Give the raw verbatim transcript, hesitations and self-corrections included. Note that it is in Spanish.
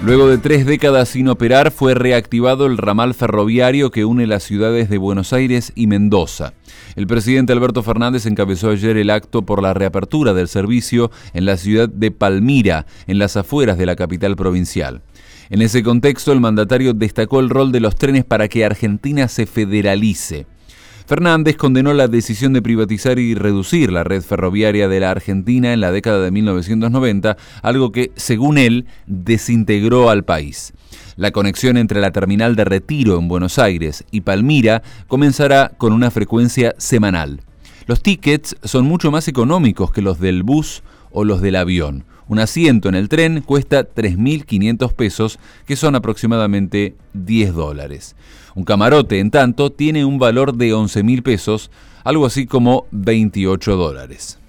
Luego de tres décadas sin operar, fue reactivado el ramal ferroviario que une las ciudades de Buenos Aires y Mendoza. El presidente Alberto Fernández encabezó ayer el acto por la reapertura del servicio en la ciudad de Palmira, en las afueras de la capital provincial. En ese contexto, el mandatario destacó el rol de los trenes para que Argentina se federalice. Fernández condenó la decisión de privatizar y reducir la red ferroviaria de la Argentina en la década de mil novecientos noventa, algo que, según él, desintegró al país. La conexión entre la terminal de Retiro en Buenos Aires y Palmira comenzará con una frecuencia semanal. Los tickets son mucho más económicos que los del bus o los del avión. Un asiento en el tren cuesta tres mil quinientos pesos, que son aproximadamente diez dólares. Un camarote, en tanto, tiene un valor de once mil pesos, algo así como veintiocho dólares.